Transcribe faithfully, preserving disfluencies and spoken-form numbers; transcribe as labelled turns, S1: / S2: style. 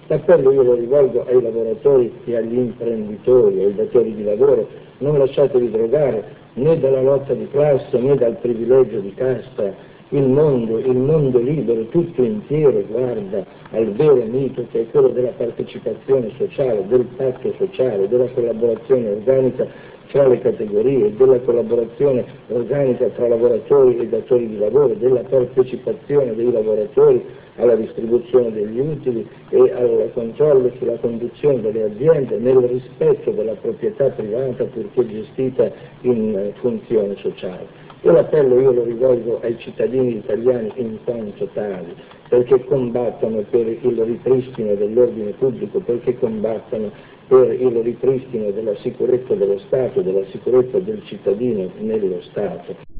S1: L'appello io lo rivolgo ai lavoratori e agli imprenditori, ai datori di lavoro: non lasciatevi drogare né dalla lotta di classe né dal privilegio di casta. Il mondo, il mondo libero tutto intero guarda al vero mito, che è quello della partecipazione sociale, del patto sociale, della collaborazione organica fra le categorie, della collaborazione organica tra lavoratori e datori di lavoro, della partecipazione dei lavoratori alla distribuzione degli utili e al controllo sulla conduzione delle aziende nel rispetto della proprietà privata purché gestita in funzione sociale. E l'appello io lo rivolgo ai cittadini italiani in quanto tali, perché combattano per il ripristino dell'ordine pubblico, perché combattano per il ripristino della sicurezza dello Stato, della sicurezza del cittadino nello Stato.